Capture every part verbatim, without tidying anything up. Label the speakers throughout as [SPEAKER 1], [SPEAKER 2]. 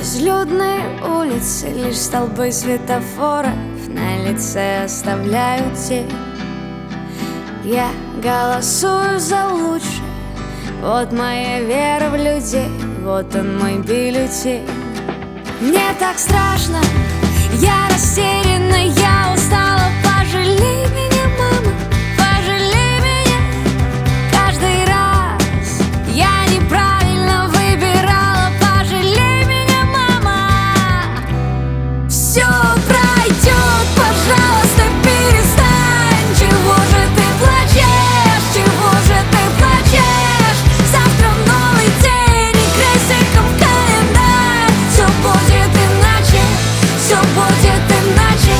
[SPEAKER 1] Безлюдные улицы, лишь столбы светофоров на лице оставляют тень. Я голосую за лучшее, вот моя вера в людей, вот он мой бюллетень. Мне так страшно, я растеряна, я устала, пожалей меня, мама, пожалей меня. Каждый раз я неправильно выбирала, пожалей меня, мама. Все пройдет, пожалуйста, перестань. Чего же ты плачешь, чего же ты плачешь? Завтра новый день и крестиком в календарь. Все будет иначе, все будет иначе.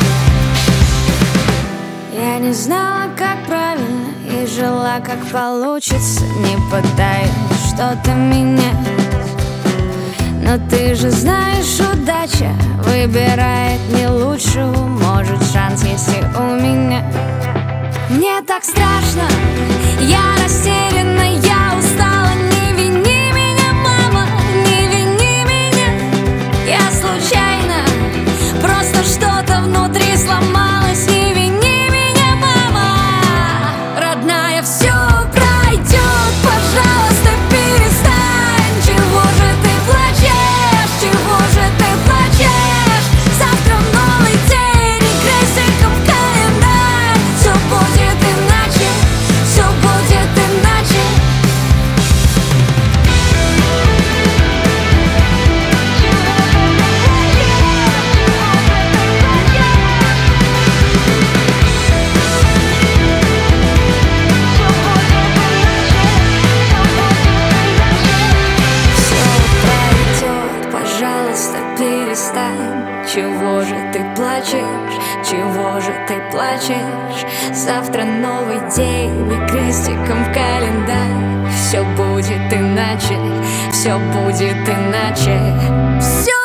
[SPEAKER 1] Я не знала, как правильно, и жила, как получится, не пытаясь что-то менять. Но ты же знаешь, удача выбирает не лучшего, может, шанс есть и у меня. Мне так страшно, я растеряна, я устала, не вини меня, мама, не вини меня. Я случайно, просто что-то внутри сломалось, не вини меня, мама. Родная, все пройдет, пожалуйста, перестань. Чего же ты плачешь, чего же ты плачешь? Завтра новый день и крестиком в календарь. Все будет иначе, все будет иначе. Пожалуйста, перестань. Чего же ты плачешь, чего же ты плачешь? Завтра новый день и крестиком в календарь. Все будет иначе, все будет иначе. Все